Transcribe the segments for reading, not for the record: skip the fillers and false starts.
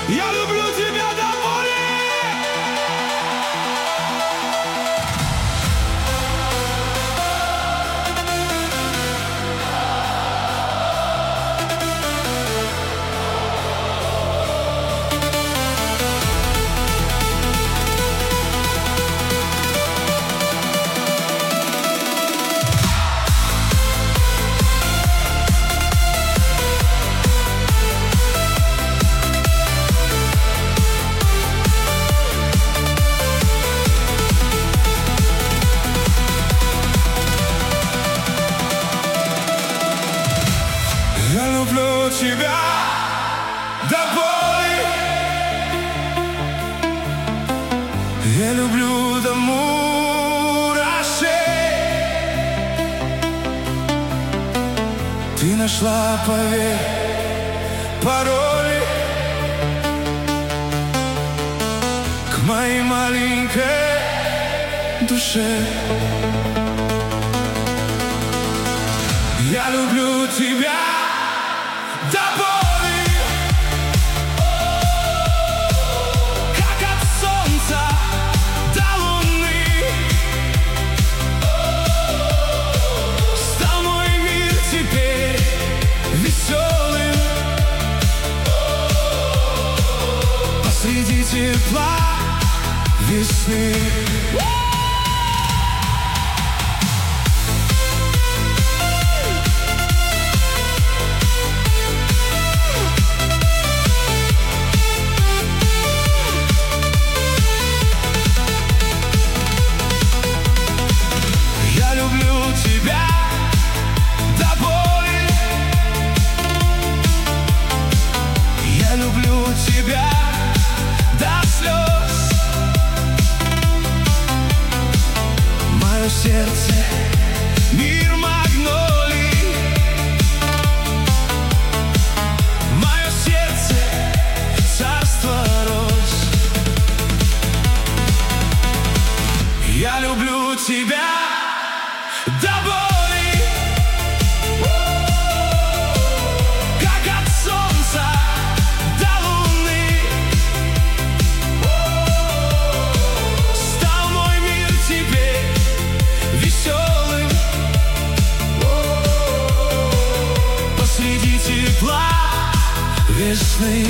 Я люблю тебя до боли. Я люблю тебя до боли. Я люблю до мурашей. Ты нашла, поверь, пароли к моей маленькой душе. Я люблю тебя до боли, как от солнца до луны. Стал мой мир теперь веселым посреди тепла весны. Тебя до слез. Мое сердце — мир магнолий. Мое сердце — царство роз. Я люблю тебя до боли, как от солнца до луны. Стал мой мир теперь веселым посреди тепла весны.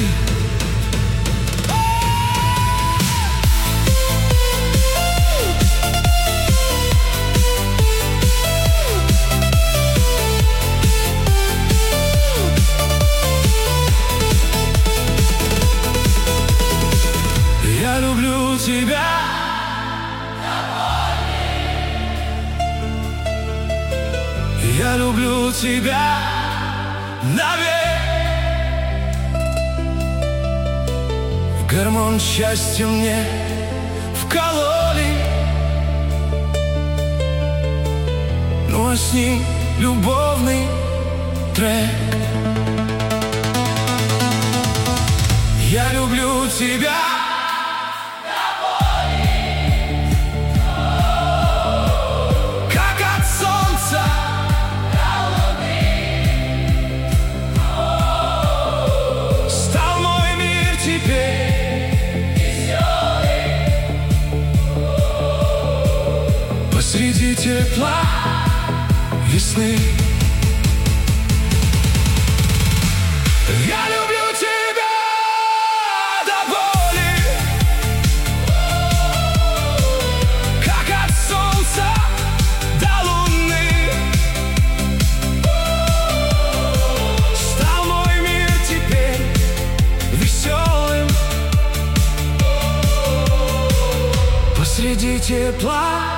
Я люблю тебя до боли. Я люблю тебя навек. Гормон счастья мне вкололи, ну а с ним любовный трек. Я люблю тебя до боли, как от солнца до луны. Стал мой мир теперь веселый посреди тепла весны. Я люблю тебя до боли, как от солнца до луны. Стал мой мир теперь веселым посреди тепла